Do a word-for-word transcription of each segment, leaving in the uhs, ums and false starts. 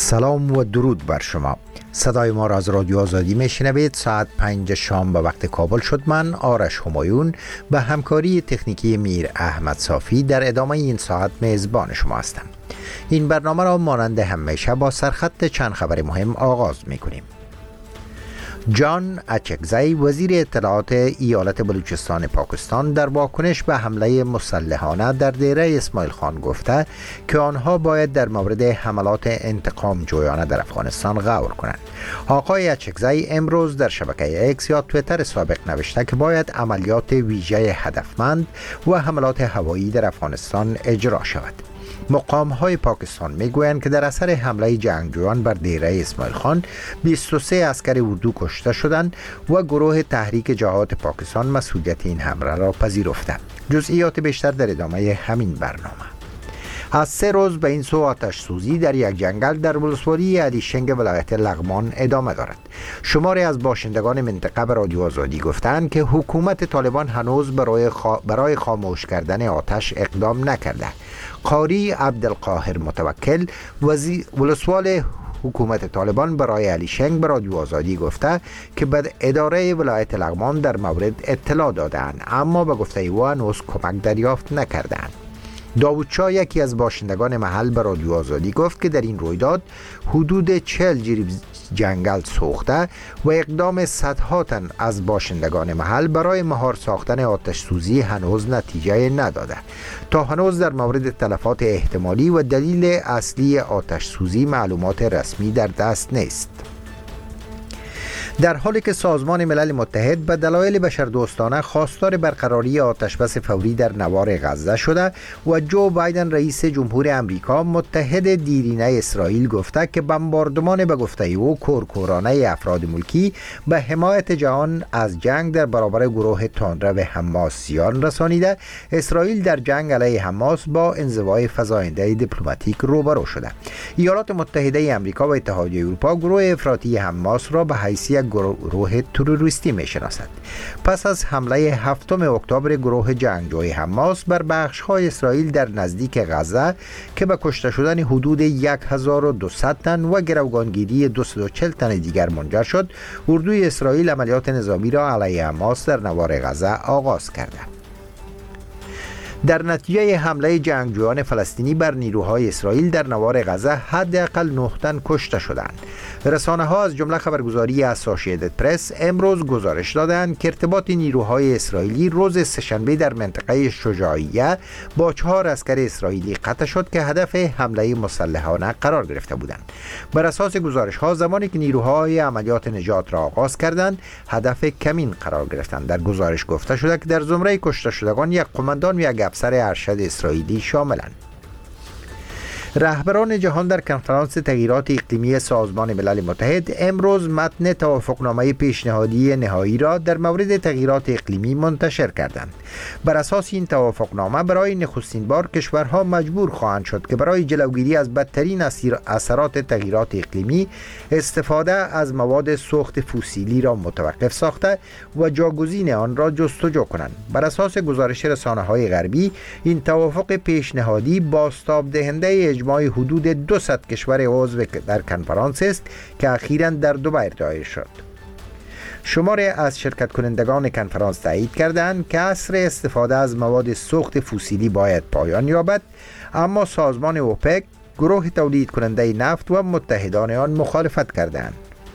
سلام و درود بر شما. صدای ما را از رادیو آزادی میشنوید. ساعت پنج شام به وقت کابل شد. من آرش همایون به همکاری تکنیکی میر احمد صافی در ادامه این ساعت میزبان شما هستم. این برنامه را مانند همیشه با سرخط چند خبر مهم آغاز میکنیم. جان اچکزی وزیر اطلاعات ایالت بلوچستان پاکستان در واکنش به حمله مسلحانه در دیره اسماعیل خان گفته که آنها باید در مورد حملات انتقام جویانه در افغانستان غور کنند. آقای اچکزی امروز در شبکه اکس یا تویتر سابق نوشته که باید عملیات ویژه هدفمند و حملات هوایی در افغانستان اجرا شود. مقام های پاکستان میگویند که در اثر حمله جنگجویان بر دیره اسماعیل خان بیست و سه عسکر اردو کشته شدند و گروه تحریک جهاد پاکستان مسئولیت این حمله را پذیرفته. جزئیات بیشتر در ادامه همین برنامه. از سه روز به این سو آتش سوزی در یک جنگل در ولسوالی علیشنگ ولایت لغمان ادامه دارد. شماری از باشندگان منطقه به رادیو آزادی گفتند که حکومت طالبان هنوز برای, خا... برای خاموش کردن آتش اقدام نکرده. قاری عبدالقاهر متوکل وزیر ولسوال حکومت طالبان برای علیشنگ به رادیو آزادی گفته که به اداره ولایت لغمان در مورد اطلاع دادند، اما به گفته او هنوز کمک دریافت نکردند. داوود شاه یکی از باشندگان محل به رادیو آزادی گفت که در این رویداد حدود چهل جریب جنگل سوخته و اقدام صدها تن از باشندگان محل برای مهار ساختن آتش سوزی هنوز نتیجه نداده. تا هنوز در مورد تلفات احتمالی و دلیل اصلی آتش سوزی معلومات رسمی در دست نیست. در حالی که سازمان ملل متحد به دلایل بشردوستانه خواستار برقراری آتشبس فوری در نوار غزه شده و جو بایدن رئیس جمهور امریکا متحد دیرینه اسرائیل گفته که بمباردمان به گفته او کورکورانه افراد ملکی به حمایت جهان از جنگ در برابر گروه تندرو حماس زیان رسانیده، اسرائیل در جنگ علیه حماس با انزوای فزاینده دیپلماتیک روبرو شده. ایالات متحده امریکا و اتحادیه اروپا گروه افراطی حماس را به حیثیت گروه تروریستی می شناسد. پس از حمله هفتم اکتبر گروه جنگجوی حماس بر بخش‌های اسرائیل در نزدیک غزه که به کشته شدن حدود هزار و دویست تن و گروگانگیری دویست و چهل تن دیگر منجر شد، اردوی اسرائیل عملیات نظامی را علیه حماس در نوار غزه آغاز کرده. در نتیجه حمله جنگجویان فلسطینی بر نیروهای اسرائیل در نوار غزه حداقل نه تن کشته شدند. رسانه‌ها از جمله خبرگزاری اسوسییتد پرس امروز گزارش دادند که ارتباط نیروهای اسرائیلی روز سه‌شنبه در منطقه شجاعیه با چهار عسکر اسرائیلی قطع شد که هدف حمله مسلحانه قرار گرفته بودند. بر اساس گزارش‌ها زمانی که نیروهای عملیات نجات را آغاز کردند، هدف کمین قرار گرفتند. در گزارش گفته شده که در زمره کشته شدگان یک قماندان و یک افسر ارشد اسرائیلی شاملند. رهبران جهان در کنفرانس تغییرات اقلیمی سازمان ملل متحد امروز متن توافقنامه پیشنهادی نهایی را در مورد تغییرات اقلیمی منتشر کردند. بر اساس این توافقنامه برای نخستین بار کشورها مجبور خواهند شد که برای جلوگیری از بدترین اثرات تغییرات اقلیمی استفاده از مواد سوخت فسیلی را متوقف ساخته و جاگزین آن را جستجو کنند. بر اساس گزارش رسانه‌های غربی، این توافق پیشنهادی بازتاب دهنده اجماع حدود دویست کشور عضو در کنفرانس است که اخیراً در دبی ارائه شد. شماری از شرکت کنندگان کنفرانس تایید کردند که عصر استفاده از مواد سوخت فسیلی باید پایان یابد، اما سازمان اوپک، گروه تولید کننده نفت و متحدان آن مخالفت کردند.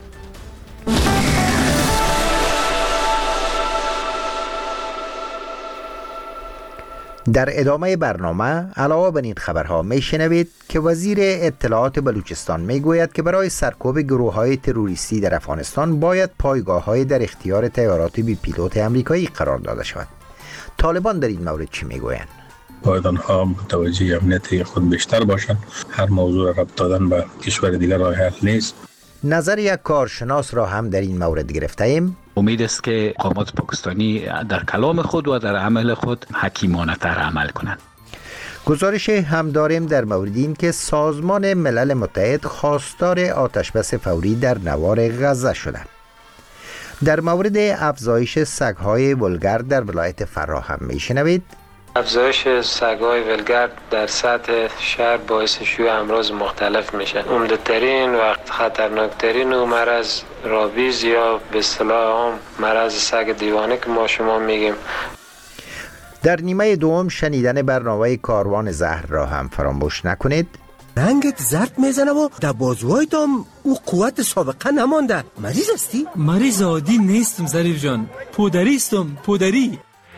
در ادامه برنامه علاوه بر این خبرها میشنوید که وزیر اطلاعات بلوچستان میگوید که برای سرکوب گروه‌های تروریستی در افغانستان باید پایگاه‌های در اختیار طیارات بی پیلوت آمریکایی قرار داده شود. طالبان در این مورد چی میگویند؟ باید آنها متوجه امنیت خود بیشتر باشند. هر موضوع را ربط دادن به کشور دیگر راه حل نیست. نظر یک کارشناس را هم در این مورد گرفته ایم. امید است که مقامات پاکستانی در کلام خود و در عمل خود حکیمانه تر عمل کنند. گزارش هم داریم در مورد این که سازمان ملل متحد خواستار آتشبس فوری در نوار غزه شده. در مورد افزایش سگ‌های ولگرد در ولایت فراه هم میشنوید. افزایش سگ‌های ولگرد در سطح شهر باعث شیوع امراض مختلف میشه. عمده ترین و خطرناکترین و مرض رابیز یا به اصطلاح عام مرض سگ دیوانه که ما شما میگیم. در نیمه دوم شنیدن برنامه کاروان زهر را هم فراموش نکنید. رنگت زرد میزنه و در بازوهایت هم او قوت سابقه نمانده. مریض هستی؟ مریض عادی نیستم ظریف جان، پودری استم، پودری.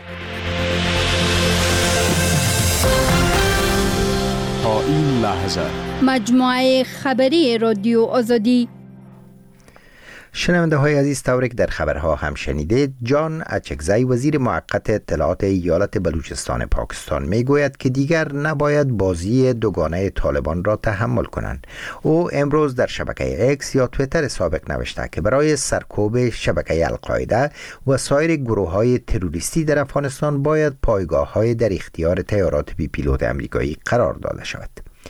تا این لحظه مجموعه خبری رادیو آزادی. شنونده های عزیز، طوری که در خبرها هم شنیدید، جان اچکزی وزیر موقت اطلاعات ایالت بلوچستان پاکستان می گوید که دیگر نباید بازی دوگانه طالبان را تحمل کنند. او امروز در شبکه اکس یا تویتر سابق نوشته که برای سرکوب شبکه القاعده و سایر گروه های تروریستی در افغانستان باید پایگاه های در اختیار طیارات بی پیلوت امریکایی قرار داده شود.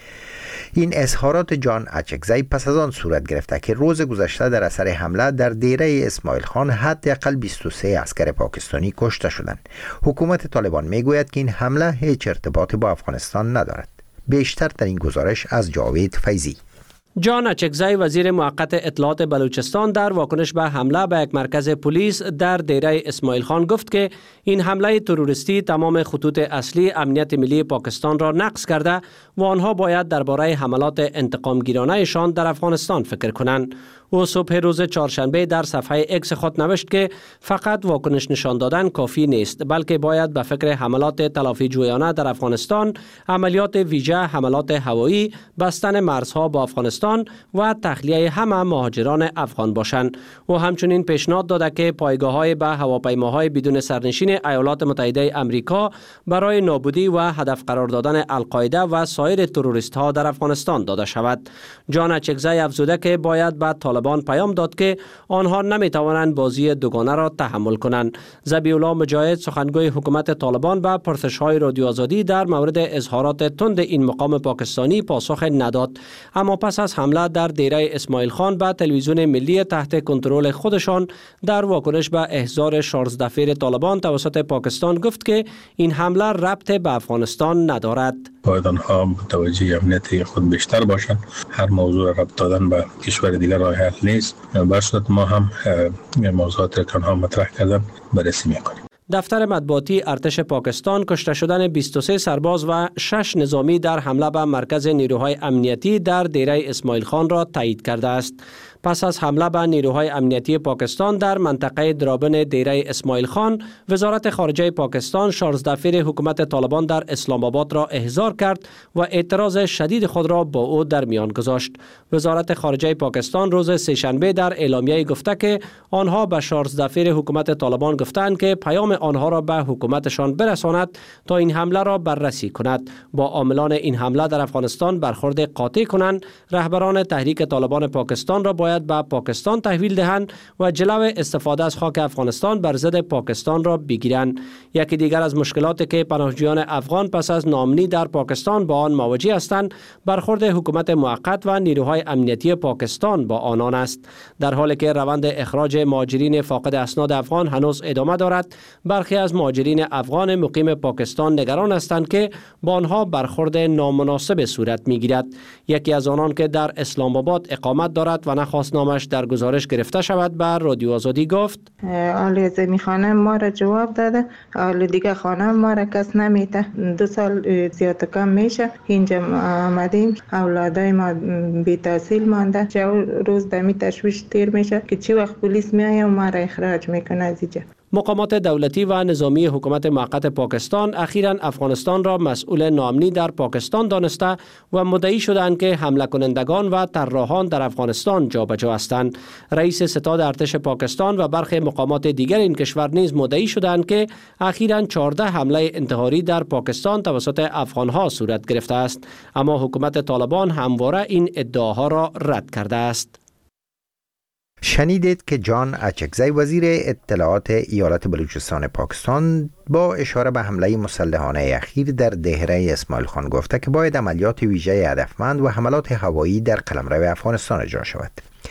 این اظهارات جان اچکزی پس از آن صورت گرفته که روز گذشته در اثر حمله در دیره اسماعیل خان حداقل بیست و سه عسکر پاکستانی کشته شدند. حکومت طالبان میگوید که این حمله هیچ ارتباطی با افغانستان ندارد. بیشتر در این گزارش از جاوید فیضی. جان اچکزی وزیر موقت اطلاعات بلوچستان در واکنش به حمله به یک مرکز پلیس در دیره اسماعیل خان گفت که این حمله تروریستی تمام خطوط اصلی امنیت ملی پاکستان را نقض کرده و آنها باید درباره حملات انتقامگیرانه‌شان در افغانستان فکر کنند. او صبح روز چهارشنبه در صفحه اکس خود نوشت که فقط واکنش نشان دادن کافی نیست، بلکه باید به فکر حملات تلافی جویانه در افغانستان، عملیات ویژه، حملات هوایی، بستن مرزها با افغانستان و تخلیه همه مهاجران افغان باشند. او همچنین پیشنهاد داده که پایگاه‌های به هواپیماهای بدون سرنشین ایالات متحده آمریکا برای نابودی و هدف قرار دادن القاعده و سایر تروریست‌ها در افغانستان داده شود. جان اچکزی افزوده که باید به طالبان پیام داد که آنها نمیتوانند بازی دوگانه را تحمل کنند. ذبیح الله مجاهد سخنگوی حکومت طالبان به پرسش‌های رادیو آزادی در مورد اظهارات تند این مقام پاکستانی پاسخ نداد، اما پس از حمله در دیره اسماعیل خان به تلویزیون ملی تحت کنترل خودشان در واکنش به احضار شارلز دفیر طالبان توسط پاکستان گفت که این حمله ربط به افغانستان ندارد. باید آنها متوجه امنیت خود بیشتر باشند. هر موضوع ربط دادن به کشور دیگر راه حل نیست. بر صورت ما هم موضوعات که آنها مطرح کردن بررسی میکنیم. دفتر مطبوعاتی ارتش پاکستان کشته شدن بیست و سه سرباز و شش نظامی در حمله به مرکز نیروهای امنیتی در دیره اسماعیل خان را تایید کرده است. پس از حمله به نیروهای امنیتی پاکستان در منطقه درابن دیره اسماعیل خان، وزارت خارجه پاکستان شارلز دفیر حکومت طالبان در اسلام آباد را احضار کرد و اعتراض شدید خود را با او در میان گذاشت. وزارت خارجه پاکستان روز سه‌شنبه در اعلامیه گفته که آنها به شارلز دفیر حکومت طالبان گفتند که پیام آنها را به حکومتشان برساند تا این حمله را بررسی کند، با عاملان این حمله در افغانستان برخورد قاطع کنند، رهبران تحریک طالبان پاکستان را باید به پاکستان تحویل دهند و جلو استفاده از خاک افغانستان بر ضد پاکستان را بگیرند. یکی دیگر از مشکلاتی که پناهجویان افغان پس از ناامنی در پاکستان با آن مواجه هستند، برخورد حکومت موقت و نیروهای امنیتی پاکستان با آنان است. در حالی که روند اخراج مهاجرین فاقد اسناد افغان هنوز ادامه دارد، برخی از مهاجرین افغان مقیم پاکستان نگران هستند که با آنها برخورد نامناسب صورت میگیرد. یکی از آنان که در اسلام آباد اقامت دارد و نخواست نامش در گزارش گرفته شود به رادیو آزادی گفت: آل زمین خانه ما را جواب داده، آل دیگه خانه ما را کس نمیته. دو سال زیاد کم میشه اینجا آمدیم، اولادای ما بی تحصیل مانده. چه روز دمی تشویش تیر میشه که چی وقت پلیس میایه و ما را اخراج میکنه از اینجا. مقامات دولتی و نظامی حکومت موقت پاکستان اخیراً افغانستان را مسئول ناامنی در پاکستان دانسته و مدعی شدند که حمله کنندگان و طراحان در افغانستان جابجا هستند. رئیس ستاد ارتش پاکستان و برخی مقامات دیگر این کشور نیز مدعی شدند که اخیراً چهارده حمله انتحاری در پاکستان توسط افغانها صورت گرفته است، اما حکومت طالبان همواره این ادعاها را رد کرده است. شنیدید که جان اچکزی وزیر اطلاعات ایالت بلوچستان پاکستان با اشاره به حمله مسلحانه اخیر در دیره اسماعیل خان گفته که باید عملیات ویژه هدفمند و حملات هوایی در قلمرو افغانستان اجرا شود.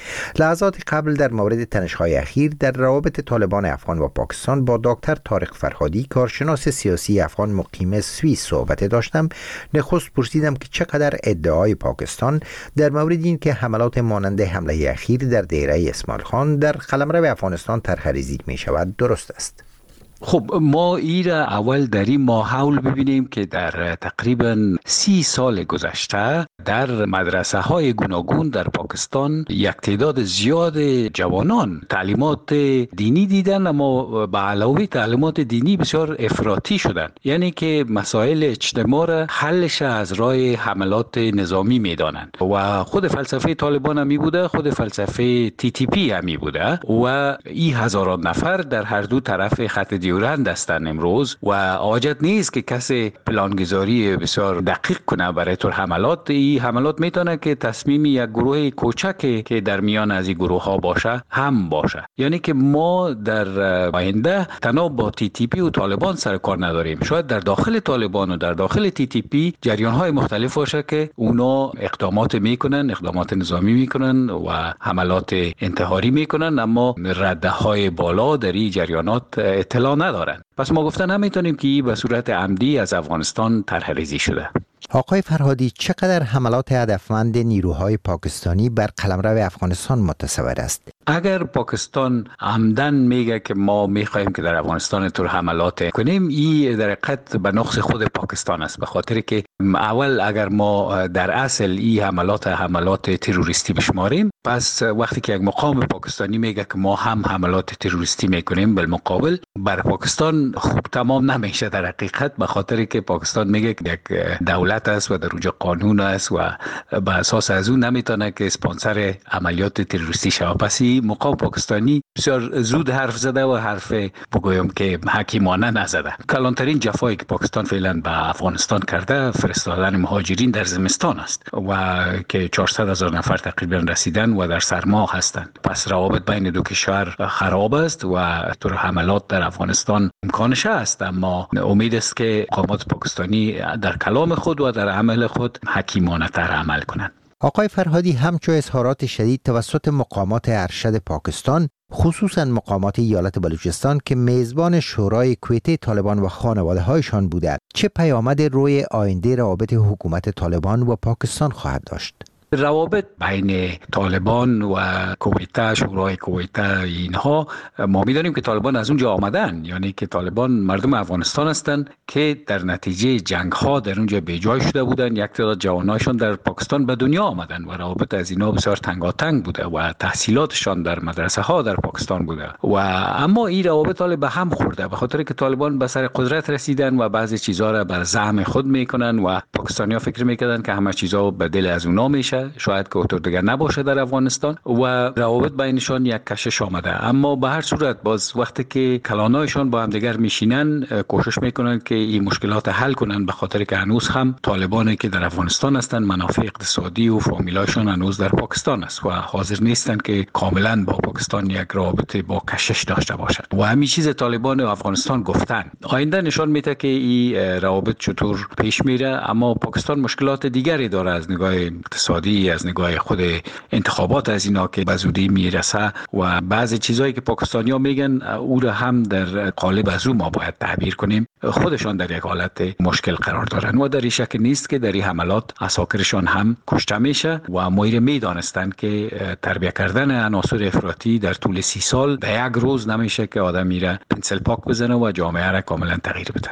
لحظات قبل در مورد تنش‌های اخیر در روابط طالبان افغان و پاکستان با دکتر طارق فرهادی کارشناس سیاسی افغان مقیم سوئیس صحبت داشتم. نخست پرسیدم که چقدر ادعای پاکستان در مورد این که حملات مانند حمله اخیر در دیره اسماعیل خان در قلمرو افغانستان طرح‌ریزی می شود درست است. خب ما ایره اول در این ماحول ببینیم که در تقریبا سی سال گذشته در مدرسه های گوناگون در پاکستان یک تعداد زیاد جوانان تعلیمات دینی دیدن، اما به علاوه تعلیمات دینی بسیار افراطی شدن، یعنی که مسائل اجتماع را حلش از راه حملات نظامی میدانند و خود فلسفه طالبان هم می بوده، خود فلسفه تی تی پی هم می بوده و این هزاران نفر در هر دو طرف خط دیورند هستند امروز و حاجت نیست که کسی پلانگذاری بسیار دقیق کنه برای طور حملات. این حملات میتونه که تصمیم یک گروه کوچک که در میان از این گروه ها باشه هم باشه، یعنی که ما در آینده تنها با تی تی پی و طالبان سر کار نداریم، شاید در داخل طالبان و در داخل تی تی پی جریان های مختلف باشه که اونا اقدامات میکنن، اقدامات نظامی میکنن و حملات انتحاری میکنن، اما رده های بالا در این جریانات اطلاع ندارن. پس ما گفتن نمیتونیم که این به صورت عمدی از افغانستان طرح‌ریزی شده. آقای فرهادی، چقدر حملات هدفمند نیروهای پاکستانی بر قلمرو افغانستان متصور است؟ اگر پاکستان عمدن میگه که ما میخوایم که در افغانستان طور حملات کنیم، این در حقیقت به نقص خود پاکستان است، به خاطر که اول اگر ما در اصل این حملات حملات تروریستی بشماریم، پس وقتی که یک مقام پاکستانی میگه که ما هم حملات تروریستی میکنیم، بالمقابل بر پاکستان خوب تمام نمیشه در حقیقت، به خاطر که پاکستان میگه که یک دولت است و در اونجا قانون است و به اساس از اون نمیتونه که اسپانسر عملیات تروریستی شود. پس مقام پاکستانی بسیار زود حرف زده و حرف بگویم که حکیمانه نزده. کلانترین جفایی که پاکستان فعلا به افغانستان کرده فرستادن مهاجرین در زمستان است و که چهارصد هزار نفر تقریبا رسیدن و در سرما هستند. پس روابط بین دو کشور خراب است و طور حملات در افغانستان امکانش است، اما امید است که مقامات پاکستانی در کلام خود و در عمل خود حکیمانه تر عمل کنند. آقای فرهادی، همچو اظهارات شدید توسط مقامات ارشد پاکستان، خصوصا مقامات ایالت بلوچستان که میزبان شورای کویته طالبان و خانواده هایشان بوده، چه پیامد روی آینده روابط حکومت طالبان و پاکستان خواهد داشت؟ روابط بین طالبان و کویته، شورای کویته، اینها ما می‌دانیم که طالبان از اونجا آمدن، یعنی که طالبان مردم افغانستان هستند که در نتیجه جنگ‌ها در اونجا بیجای شده بودند. یک تعداد جوانایشان در پاکستان به دنیا آمدن و روابط از اینا بسیار تنگاتنگ بوده و تحصیلاتشان در مدرسه ها در پاکستان بوده و اما این روابط حالا به هم خورده به خاطر که طالبان به سر قدرت رسیدن و بعضی چیزها را بر زعم خود میکنن و پاکستانی‌ها فکر میکردن که همه چیزها به دل از اونا میشه، شاید که اونطور دیگر نباشه در افغانستان و روابط بینشان یک کشش آمده. اما به هر صورت باز وقتی که کلانایشان با هم دیگر میشینن کوشش میکنن که این مشکلات حل کنن، به خاطر که هنوز هم طالبانی که در افغانستان هستند منافع اقتصادی و فامیلایشان هنوز در پاکستان است و حاضر نیستند که کاملا با پاکستان یک رابطه با کشش داشته باشند و همین چیز طالبان و افغانستان گفتن. آینده نشان میده که این روابط چطور پیش میره، اما پاکستان مشکلات دیگری داره از نگاه اقتصادی، از نگاه خود انتخابات از اینا که به زودی میرسه و بعضی چیزایی که پاکستانی‌ها میگن او را هم در قالب از او ما باید تعبیر کنیم. خودشان در یک حالت مشکل قرار دارن و در این شک نیست که در این حملات عساکرشان هم کشته میشه و مایر میدانستن که تربیت کردن عناصر افراطی در طول سی سال در یک روز نمیشه که آدم میره پنسل پاک بزنه و جامعه را کاملا تغییر بده.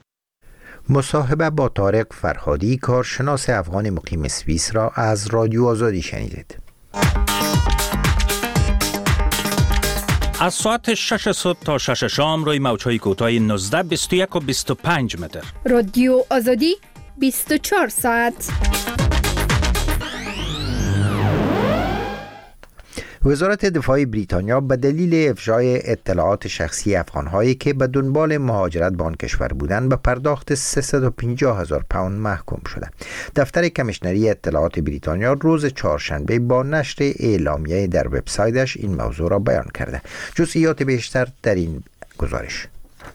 مصاحبه با طارق فرهادی، کارشناس افغان مقیم سوئیس را از رادیو آزادی شنیدید. از ساعت شش صبح تا شش شام روی موج‌های کوتاه نوزده، بیست و یک و بیست و پنج متر. رادیو آزادی بیست و چهار ساعت. وزارت دفاع بریتانیا به دلیل افشای اطلاعات شخصی افغان‌هایی که به دنبال مهاجرت به آن کشور بودند به پرداخت سیصد و پنجاه هزار پوند محکوم شده. دفتر کمیشنری اطلاعات بریتانیا روز چهارشنبه با نشر اعلامیه در وبسایتش این موضوع را بیان کرده. جزئیات بیشتر در این گزارش.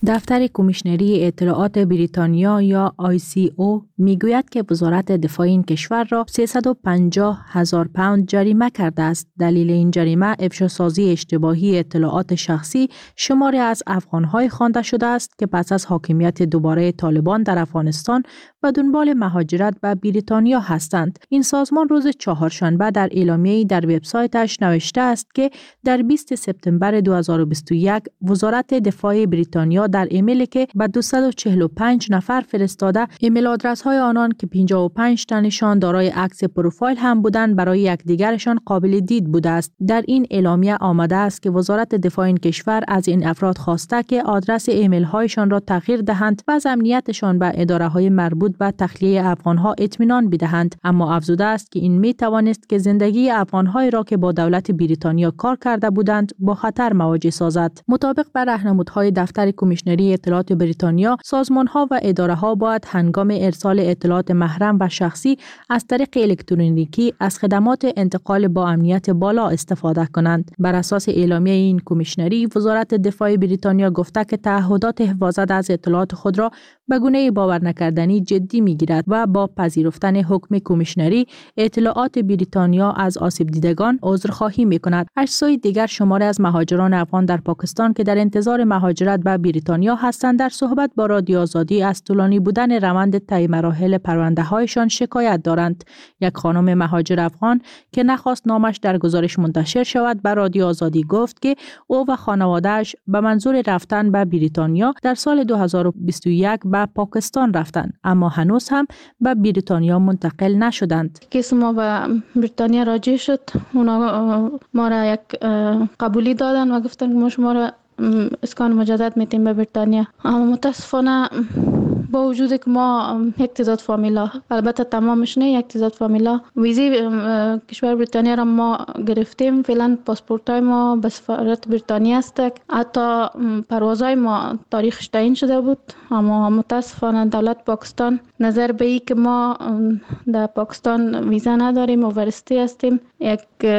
دفتر کمیشنری اطلاعات بریتانیا یا آی سی او میگوید که وزارت دفاع این کشور را سیصد و پنجاه هزار پوند جریمه کرده است. دلیل این جریمه افشاسازی اشتباهی اطلاعات شخصی شماری از افغان‌های خوانده شده است که پس از حاکمیت دوباره طالبان در افغانستان و دنبال مهاجرت به بریتانیا هستند. این سازمان روز چهارشنبه در اعلامیه‌ای در وبسایتش نوشته است که در بیست سپتامبر دو هزار و بیست و یک وزارت دفاع بریتانیا در ایمیلی که به دویست و چهل و پنج نفر فرستاده، ایمیل آدرس های آنان که پنجاه و پنج تنشان دارای عکس پروفایل هم بودند برای یکدیگرشان قابل دید بوده است. در این اعلامیه آمده است که وزارت دفاع این کشور از این افراد خواسته که آدرس ایمیل هایشان را تغییر دهند و از امنیتشان به اداره های مربوط به تخلیه افغان ها اطمینان بدهند، اما افزوده است که این می توانست که زندگی افغان های را که با دولت بریتانیا کار کرده بودند با خطر مواجه سازد. مطابق بر راهنمودهای دفتر کمیشنری اطلاعات بریتانیا، سازمان‌ها و اداره‌ها باید هنگام ارسال اطلاعات محرم و شخصی از طریق الکترونیکی از خدمات انتقال با امنیت بالا استفاده کنند. بر اساس اعلامیه این کمیشنری، وزارت دفاع بریتانیا گفته که تعهدات حفاظت از اطلاعات خود را به گونه باور نکردنی جدی می‌گیرد و با پذیرفتن حکم کمیشنری اطلاعات بریتانیا از آسیب دیدگان عذرخواهی می‌کند. از سوی دیگر شماری از مهاجران افغان در پاکستان که در انتظار مهاجرت به بریتانیا هستند در صحبت با رادیو آزادی از طولانی بودن روند طی مراحل پرونده‌هایشان شکایت دارند. یک خانم مهاجر افغان که نخواست نامش در گزارش منتشر شود به رادیو آزادی گفت که او و خانواده‌اش به منظور رفتن به بریتانیا در سال دو هزار و بیست و یک به پاکستان رفتند، اما هنوز هم به بریتانیا منتقل نشدند. کیس ما به بریتانیا راجع شد، اونا ما را یک قبولی دادن و گفتن که ما شما را اسکان مجدد میتیم به بریتانیا. اما متاسفانه با وجود که ما یک تعداد فامیلا، البته تمامش نه، یک تعداد فامیلا ویزی کشور بریتانیا را ما گرفتیم. فعلا پاسپورت های ما به سفارت بریتانیا است. حتی پروازهای ما تاریخش تعیین شده بود، اما متاسفانه دولت پاکستان نظر به ای که ما در پاکستان ویزا نداریم و ورستی هستیم، یک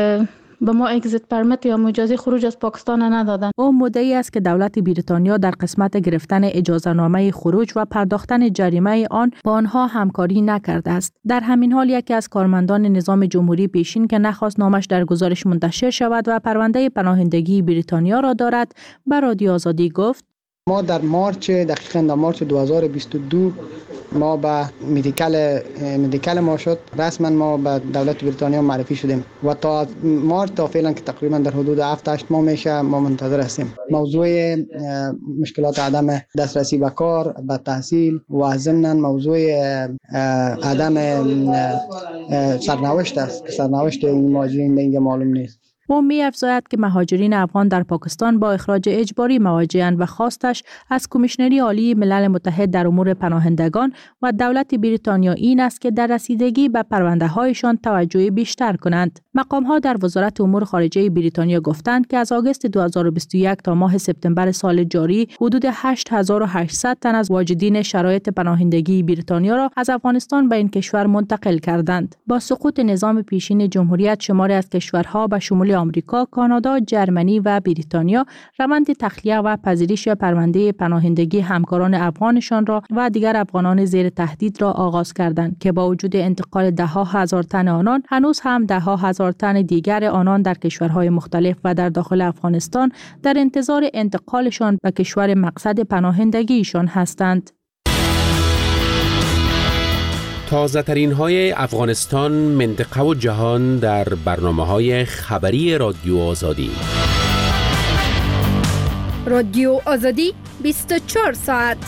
به ما اگزیت پرمیت یا اجازه خروج از پاکستان ندادن. او مدعی است که دولت بریتانیا در قسمت گرفتن اجازه نامه خروج و پرداختن جریمه آن با آنها همکاری نکرده است. در همین حال یکی از کارمندان نظام جمهوری پیشین که نخواست نامش در گزارش منتشر شود و پرونده پناهندگی بریتانیا را دارد، به رادیو آزادی گفت: ما در مارچ دقیقاً در مارچ دو هزار و بیست و دو ما به مدیکال مدیکال ما شد، رسما ما به دولت بریتانیا معرفی شدیم و تا مارچ تا فعلا که تقریبا در حدود هفت هشت ماه میشه ما منتظر هستیم. موضوع مشکلات عدم دسترسی به کار، به تحصیل و ضمن موضوع عدم سرنوشت است. سرنوشت این مهاجرین به اینجا معلوم نیست. او می افزاید که مهاجرین افغان در پاکستان با اخراج اجباری مواجه‌اند و خواستش از کمیشنری عالی ملل متحد در امور پناهندگان و دولت بریتانیا این است که در رسیدگی به پرونده‌هایشان توجه بیشتر کنند. مقام‌ها در وزارت امور خارجه بریتانیا گفتند که از آگوست دو هزار و بیست و یک تا ماه سپتامبر سال جاری حدود هشت هزار و هشتصد تن از واجدین شرایط پناهندگی بریتانیا را از افغانستان به این کشور منتقل کردند. با سقوط نظام پیشین جمهوریت، شماری از کشورها به شمول آمریکا، کانادا، جرمنی و بریتانیا روند تخلیه و پذیرش پرونده پناهندگی همکاران افغانشان را و دیگر افغانان زیر تهدید را آغاز کردند که با وجود انتقال ده ها هزار تن آنان، هنوز هم ده ها هزار تن دیگر آنان در کشورهای مختلف و در داخل افغانستان در انتظار انتقالشان به کشور مقصد پناهندگیشان هستند. تازه ترین های افغانستان، منطقه و جهان در برنامه های خبری رادیو آزادی. رادیو آزادی بیست و چهار ساعت.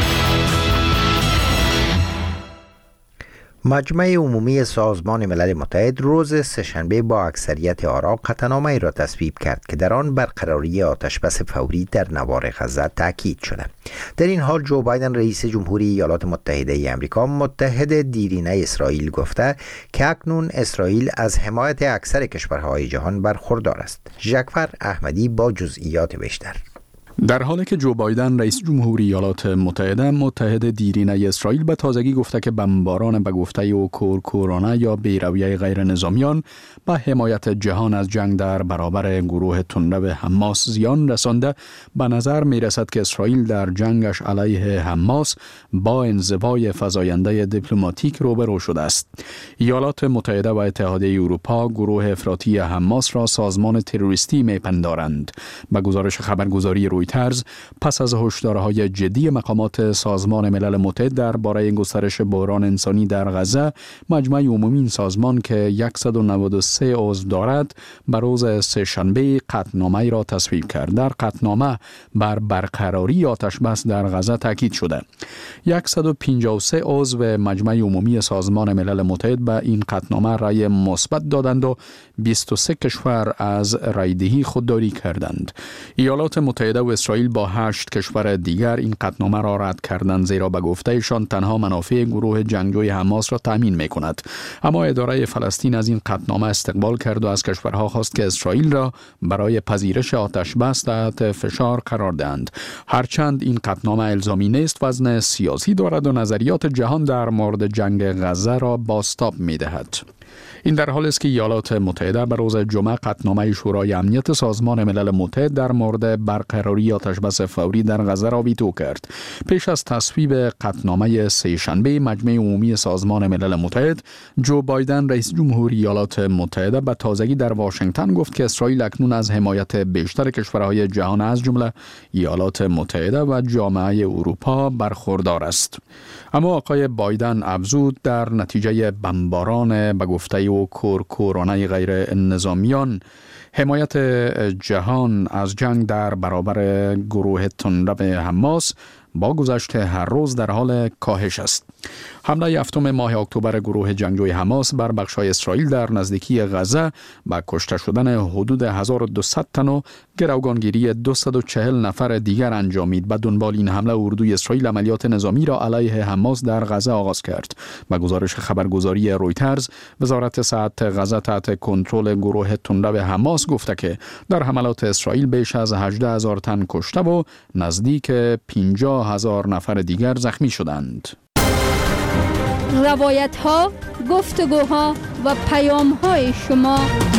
مجمع عمومی سازمان ملل متحد روز سه‌شنبه با اکثریت آرا قطعنامه‌ای را تصویب کرد که در آن برقراری آتشبس فوری در نوار غزه تاکید شده. در این حال جو بایدن رئیس جمهوری ایالات متحده ای آمریکا متحد دیرینه اسرائیل گفته که اکنون اسرائیل از حمایت اکثر کشورهای جهان برخوردار است. ژکفر احمدی با جزئیات بیشتر. در حالی که جو بایدن رئیس جمهوری ایالات متحده متحد دیرینه اسرائیل به تازگی گفته که بمباران به گفته او کورکورانه یا بیرویه غیر نظامیان به حمایت جهان از جنگ در برابر گروه تندرو حماس زیان رسانده، به نظر می رسد که اسرائیل در جنگش علیه حماس با انزوای فزاینده دیپلماتیک روبرو شده است. ایالات متحده و اتحادیه اروپا گروه افراطی حماس را سازمان تروریستی می پندارند. به گزارش خبرگزاری رویترز، پس از هشدارهای جدی مقامات سازمان ملل متحد درباره گسترش بحران انسانی در غزه، مجمع عمومی این سازمان که صد و نود و سه عضو دارد، به روز سه‌شنبه قطعنامه‌ای را تصویب کرد. در قطعنامه بر برقراری آتش بس در غزه تاکید شده. صد و پنجاه و سه عضو مجمع عمومی سازمان ملل متحد به این قطعنامه رأی مثبت دادند و بیست و سه کشور از رأی‌دهی خودداری کردند. ایالات متحده و اسرائیل با هشت کشور دیگر این قطعنامه را رد کردند، زیرا به گفتهشان تنها منافع گروه جنگجوی حماس را تامین می‌کند. اما اداره فلسطین از این قطعنامه استقبال کرد و از کشورها خواست که اسرائیل را برای پذیرش آتش بس تحت فشار قرار دهند. هرچند این قطعنامه الزامی نیست، وزن سیاسی دارد و نظریات جهان در مورد جنگ غزه را بازتاب می‌دهد. این در حالی است که ایالات متحده به روز جمعه قطعنامه شورای امنیت سازمان ملل متحد در مورد برقراری آتشبس فوری در غزه را ویتو کرد. پیش از تصویب قطعنامه سه‌شنبه مجمع عمومی سازمان ملل متحد، جو بایدن رئیس جمهوری ایالات متحده به تازگی در واشنگتن گفت که اسرائیل اکنون از حمایت بیشتر کشورهای جهان از جمله ایالات متحده و جامعه اروپا برخوردار است. اما آقای بایدن افزود در نتیجه بمباران به گفته او کورکورانه غیر نظامیان، حمایت جهان از جنگ در برابر گروه تندرو حماس با گذشت هر روز در حال کاهش است. حمله هفتم ماه اکتبر گروه جنگجوی حماس بر بخش‌های اسرائیل در نزدیکی غزه با کشته شدن حدود هزار و دویست تن و گروگانگیری دویست و چهل نفر دیگر انجامید. به دنبال این حمله اردوی اسرائیل عملیات نظامی را علیه حماس در غزه آغاز کرد. به گزارش خبرگزاری رویترز، وزارت صحت غزه تحت کنترل گروه تندرو حماس گفته که در حملات اسرائیل بیش از هجده هزار تن کشته و نزدیک پنجاه هزار نفر دیگر زخمی شدند. روایت ها، گفتگوها و پیام های شما.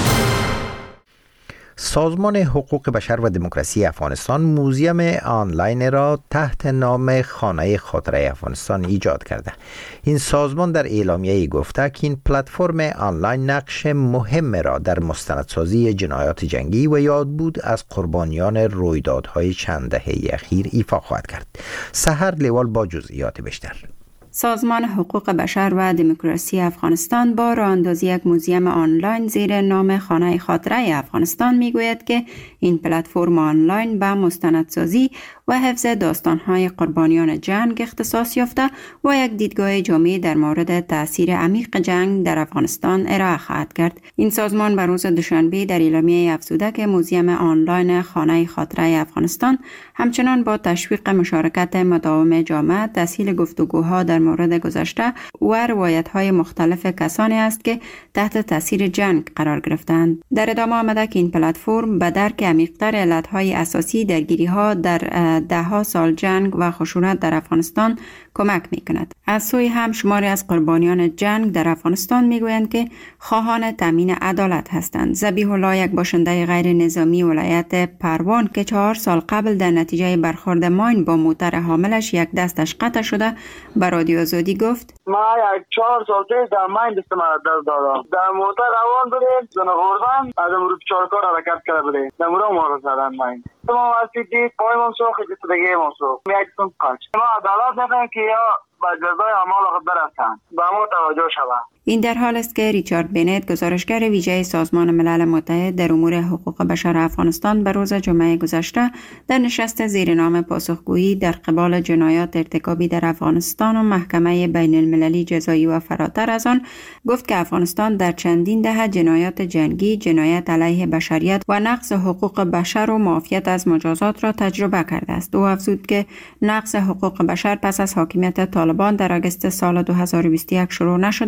سازمان حقوق بشر و دموکراسی افغانستان موزیم آنلاین را تحت نام خانه خاطره افغانستان ایجاد کرده. این سازمان در اعلامیه‌ای گفته که این پلتفرم آنلاین نقش مهم را در مستندسازی جنایات جنگی و یادبود از قربانیان رویدادهای چند دهه اخیر ایفا خواهد کرد. سحر لیوال با جزئیات بیشتر. سازمان حقوق بشر و دموکراسی افغانستان با راه اندازی یک موزیم آنلاین زیر نام خانه خاطره افغانستان میگوید که این پلتفرم آنلاین به مستندسازی و حفظ داستان‌های قربانیان جنگ اختصاص یافته و یک دیدگاه جامع در مورد تأثیر عمیق جنگ در افغانستان ارائه خواهد کرد. این سازمان بر روز دوشنبه در اعلامیه افزوده که موزیم آنلاین خانه خاطره افغانستان همچنان با تشویق مشارکت مداوم جامعه، تسهیل گفتگوها در مورد گذشته و روایت‌های مختلف کسانی است که تحت تاثیر جنگ قرار گرفتند. در ادامه آمده که این پلتفرم به درک عمیق‌تر علت‌های اساسی درگیری‌ها در ده‌ها سال جنگ و خشونت در افغانستان کمک می‌کند. از سوی هم شماری از قربانیان جنگ در افغانستان می‌گویند که خواهان تامین عدالت هستند. ذبیح الله، یک باشنده غیر نظامی ولایت پروان که چهار سال قبل در نتیجه برخورد ماین با موتر حاملش یک دستش قطع شده، به رادیو آزادی گفت: ما یک چهار سال پیش در ماین دست ما دست دادم. در موتر روان بودیم، زن خوردن، از امروز چهارکار حرکت کرده بودیم. در مورد ما رو زدن ماین. ما واسه دید پای من سوخت دست دیگه ما سوخت. میایتون قاچ. ما عدالت نداریم که یا با جزای اعمال خود برسن. با ما توجه شود. این در حال است که ریچارد بنت، گزارشگر ویژه سازمان ملل متحد در امور حقوق بشر افغانستان، به روز جمعه گذشته در نشست زیر نام پاسخگویی در قبال جنایات ارتکابی در افغانستان و محکمه بین المللی جزایی و فراتر از آن گفت که افغانستان در چندین دهه جنایات جنگی، جنایت علیه بشریت و نقض حقوق بشر و معافیت از مجازات را تجربه کرده است. او افزود که نقض حقوق بشر پس از حاکمیت طالبان در آگوست سال دو هزار و بیست و یک شروع نشده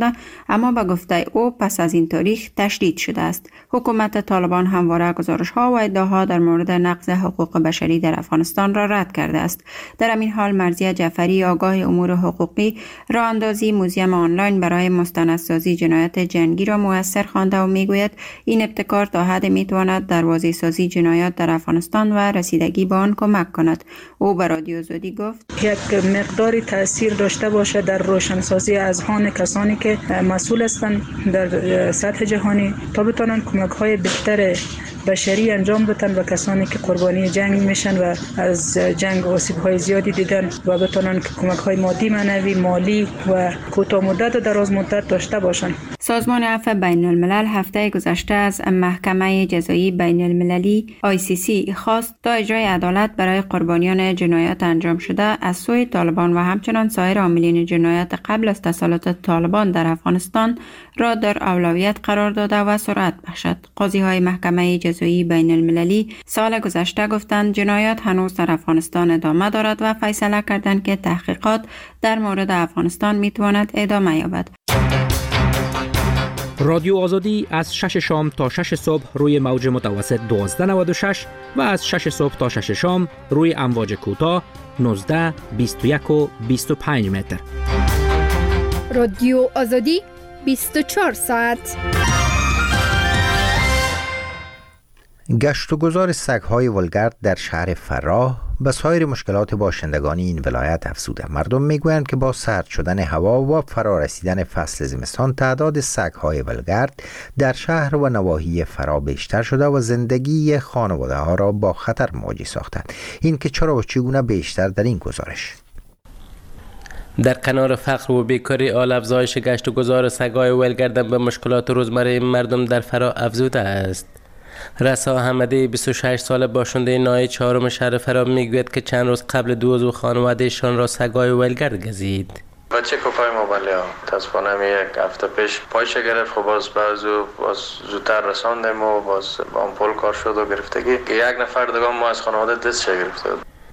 اما به گفته او پس از این تاریخ تشدید شده است. حکومت طالبان همواره گزارش‌ها و ادعاها در مورد نقض حقوق بشری در افغانستان را رد کرده است. در همین حال مرضیه جعفری آگاه امور حقوقی راه اندازی موزیم آنلاین برای مستندسازی جنایت جنگی را موثر خوانده و میگوید این ابتکار تا حد میتواند در واضح‌سازی جنایات در افغانستان و رسیدگی به آن کمک کند. او به رادیو آزادی گفت یک مقداری تاثیر داشته باشه در روشنسازی اذهان کسانی که مسئول هستند در سطح جهانی تا بتوانند کمک‌های بهتر بشری انجام بدن و کسانی که قربانی جنگ میشن و از جنگ آسیب‌های زیادی دیدن و بتوانند که کمک‌های مادی، معنوی، مالی و کوتاه مدت و دراز مدت داشته باشند. سازمان عفو بین الملل هفته گذشته از محکمه جزایی بین المللی آی سی سی خواست تا اجرای عدالت برای قربانیان جنایات انجام شده از سوی طالبان و همچنان سایر عاملین جنایات قبل از تسلط طالبان در افغانستان را در اولویت قرار داده و سرعت بخشد. قاضی‌های محکمه جزایی بین المللی سال گذشته گفتند جنایات هنوز در افغانستان ادامه دارد و فیصله کردند که تحقیقات در مورد افغانستان میتواند ادامه یابد. رادیو آزادی از شش شام تا شش صبح روی موج متوسط دوازده نود و شش و از شش صبح تا شش شام روی امواج کوتاه نوزده، بیست و یک و بیست و پنج متر. رادیو آزادی بیست و چهار ساعت. گشت و گذار سگ‌های ولگرد در شهر فراه به سایر مشکلات باشندگان این ولایت افزوده. مردم میگویند که با سرد شدن هوا و فرارسیدن فصل زمستان تعداد سگ‌های ولگرد در شهر و نواحی فرا بیشتر شده و زندگی خانواده ها را با خطر مواجه ساختند. این که چرا و چگونه بیشتر در این گزارش. در کنار فقر و بیکاری آل افزایش گشت و گذار سگ‌های ولگرد به مشکلات روزمره مردم در فرا افزوده است. رسا احمدی بیست و شش ساله باشنده ناحیه چهارم شهر فرا میگوید که چند روز قبل دو عضو خانوادهشان را سگ‌های ولگرد گزید. بچه کوکای موبایل ها تصفانه می یک هفته پیش پایش گرفت، خب باز بعضو باز زودتر رساندیم و باز آمپول کار شد و گرفتگی که یک نفر دیگه ما از خانواده دست گرفته.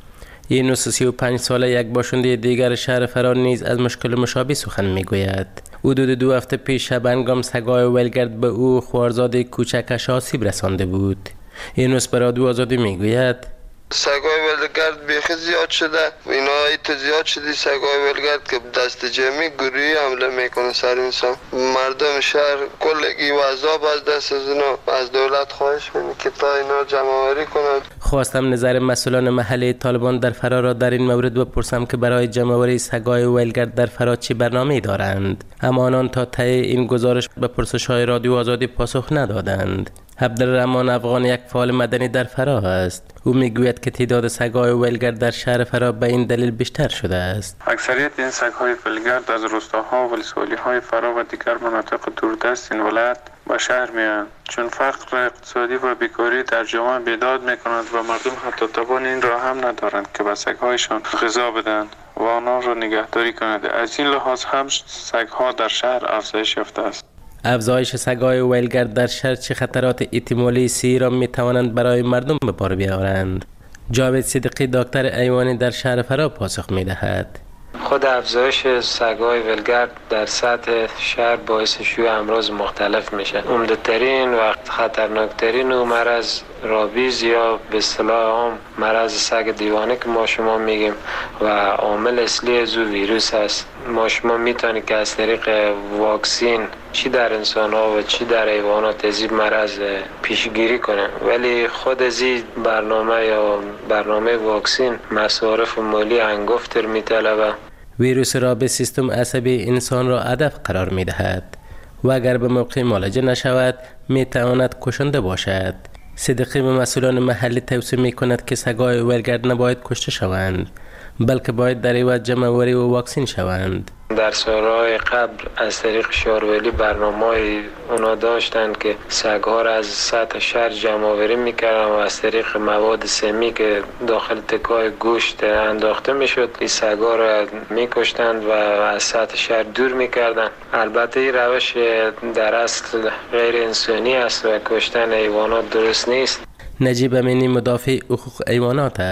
یونس سی و پنج ساله یک باشنده دیگر شهر فرا نیز از مشکل مشابه سخن میگوید. حدود دو هفته پیش شبنگام سگ‌های ولگرد به او خوارزاد کوچکش آسیب رسانده بود. یونس به رادیو آزادی میگوید سگ‌های ولگرد بیخی زیاد شده، اینا ایت زیاد شدی سگ‌های ولگرد که دست جمعی گروهی حمله میکنه سر انسان. مردم شهر کلگی و عذاب از دست از اینا از دولت خواهش میکنه که تا اینا جمع‌آوری کنند. خواستم نظر مسئولان محلی طالبان در فرا را در این مورد بپرسم که برای جمع‌آوری سگ‌های ولگرد در فرا چه برنامه‌ای دارند، اما آنان تا ته این گزارش به پرسش‌های رادیو آزادی پاسخ ندادند. عبدالرحمن افغان یک فعال مدنی در فرا است. او میگوید که تعداد سگ‌های ولگرد در شهر فرا به این دلیل بیشتر شده است. اکثریت این سگ‌های ولگرد از روستاها و ولسوالی‌های فرا و دیگر مناطق دوردست این ولایت به شهر میآیند، چون فقر اقتصادی و بیکاری در جامعه بیداد میکنند و مردم حتی توان این را هم ندارند که به سگ‌هایشان غذا بدهند و آنها را نگهداری کنند. از این لحاظ هم سگ‌ها در شهر افزایش یافته است. افزایش سگ‌های ولگرد در شهر چه خطرات احتمالی سی را می توانند برای مردم به بار بیاورند؟ جاوید صدیقی دکتر ایوانی در شهر فرا پاسخ می دهد. خود افزایش سگ‌های ولگرد در سطح شهر باعث شیوع امراض مختلف میشه. عمده ترین و خطرناکترین و مرض رابیز یا به اصطلاح عام مرض سگ دیوانه که ما شما میگیم و عامل اصلی از ویروس است. ما شما میتونید که از طریق واکسین چی در انسان ها و چی در حیوانات از این مرض پیشگیری کنه، ولی خود از این برنامه یا برنامه واکسین مصارف مالی انگفتر میطلبه. ویروس رابیز سیستم عصبی انسان را هدف قرار میدهد و اگر به موقع معالجه نشود میتواند کشنده باشد. صدیقی به مسئولان محلی توصیه میکند که سگ‌های ولگرد نباید کشته شوند، بلکه باید در عوض جمع‌آوری و واکسین شوند. در سالهای قبل از طریق شارولی برنامه‌ای اونا داشتند که سگ‌ها را از سطح شهر جمع‌آوری می‌کردن و از طریق مواد سمی که داخل تکای گوشت انداخته می‌شد این سگ‌ها را می‌کشتند و از سطح شهر دور می‌کردن. البته این روش در اصل غیر انسانی است و کشتن حیوانات درست نیست. نجیب امینی مدافع حقوق حیوانات است.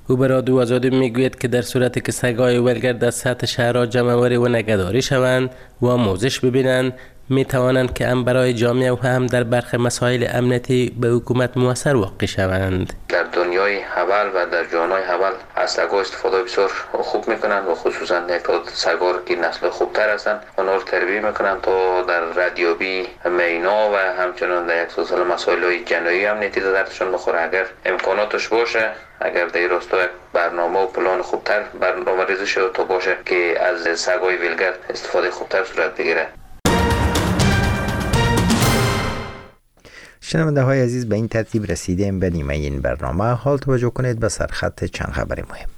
او به رادیو آزادی میگوید که در صورتی که سگای ولگرد از سطح شهرها جمع‌آوری و نگهداری شوند و آموزش ببینند، می توانند که هم برای جامعه و هم در برخی مسائل امنیتی به حکومت موثر واقع شوند. در دنیای حول و در جهانهای حول از سگا استفاده بسیار خوب میکنند و خصوصا یک تا سگا که نسل خوبتر هستند اونا رو تربیت میکنند تا در ردیابی مینا و همچنان در یک سلسله مسائل جنایی امنیتی دردشون بخوره. اگر امکاناتش باشه، اگر در راستا یک برنامه و پلان خوبتر برنامه ریزی شده تا باشه که از سگای ولگرد استفاده خوبتر صورت بگیره. شنونده های عزیز، به این ترتیب رسیدیم به نیمه این برنامه. حال توجه کنید به سرخط چند خبر مهم.